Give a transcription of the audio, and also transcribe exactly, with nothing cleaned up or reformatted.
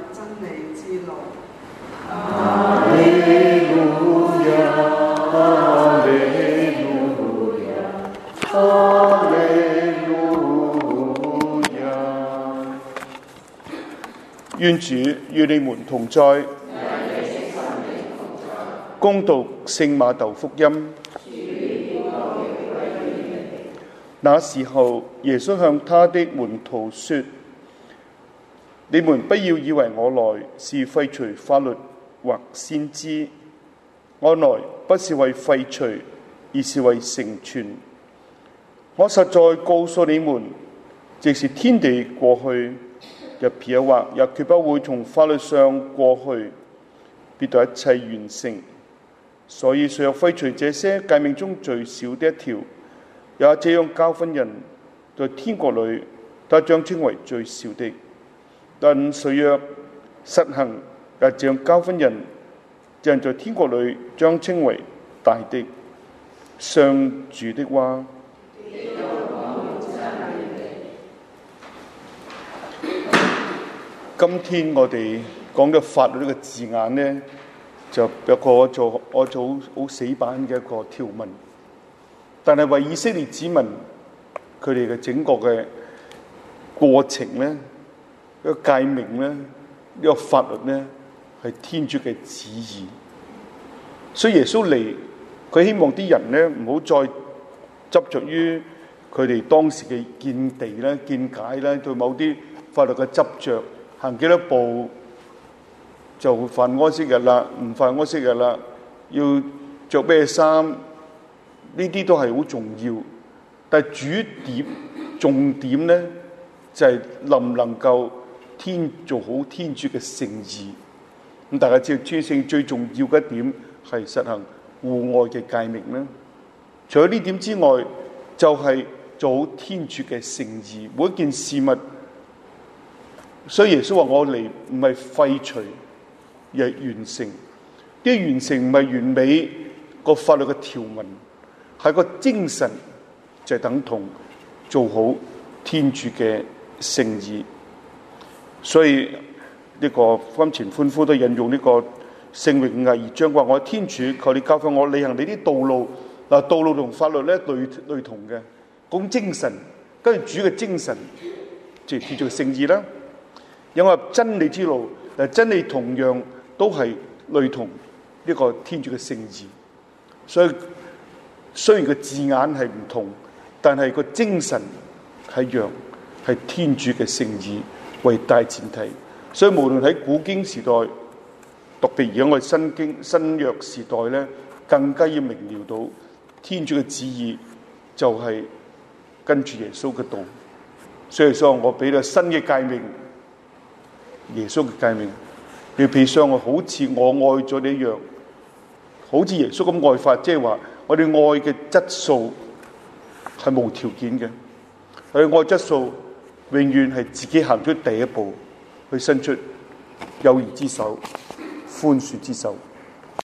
真理之路。 哈利路亞，哈利路亞，哈利路亞。願主與你們同在。恭讀聖馬竇福音。那時候，耶穌向他的門徒說：你們不要以為我來是廢除法律或先知，我來不是為廢除，而是為成全。我實在告訴你們，即使天地過去，一撇一劃也決不會從法律上過去，必到一切完成。所以，誰有廢除這些誡命中最小的一條，也這樣教訓人，在天國裏，他將稱為最小的；但誰若實行，也這樣教訓人，這人在天國裏將稱為大的。上主的話。今天我哋講嘅法律呢個字眼呢，就有個做我做好死板嘅一個條文，但係為以色列子民佢哋嘅整個嘅過程呢，一個誡命呢，呢個法律呢，係天主嘅旨意。所以耶穌嚟，佢希望啲人呢唔好再執着於佢哋當時嘅見地咧、見解咧，對某啲法律嘅執着。行幾多步就犯安息日啦，唔犯安息日啦，要着咩衫？呢啲都係好重要。但係主點、重點咧，就係、是、能唔能夠天做好天主嘅聖意。咁大家知道，天主聖最重要嘅一點係實行戶外嘅誡命啦。除咗呢點之外，就係、是、做好天主嘅聖意。每一件事物。所以耶穌話：我嚟唔係廢除，而係完成。啲完成唔係完美個法律嘅條文，係個精神，就係等同做好天主嘅聖意。所以呢個婚前歡呼都引用呢個聖詠五十二章話：我天主，求你教訓我履行你啲道路。嗱，道路同法律咧類類同嘅，講精神，跟住主嘅精神，即係天主嘅聖意啦。因為真理之路，但真理同樣都係類同呢個天主嘅聖意，所以雖然個字眼係唔同，但係個精神係一樣，係天主嘅聖意為大前提。所以無論喺古經時代，特別而家我哋新經新約時代咧，更加要明了到天主嘅旨意就係跟住耶穌嘅道。所以說我俾咗新嘅誡命。耶穌嘅誡命，你要譬上我好似我愛咗你一樣，好似耶穌咁愛法，即係話我哋愛嘅質素係無條件嘅，我哋愛質素永遠係自己行出第一步，去伸出友誼之手、寬恕之手。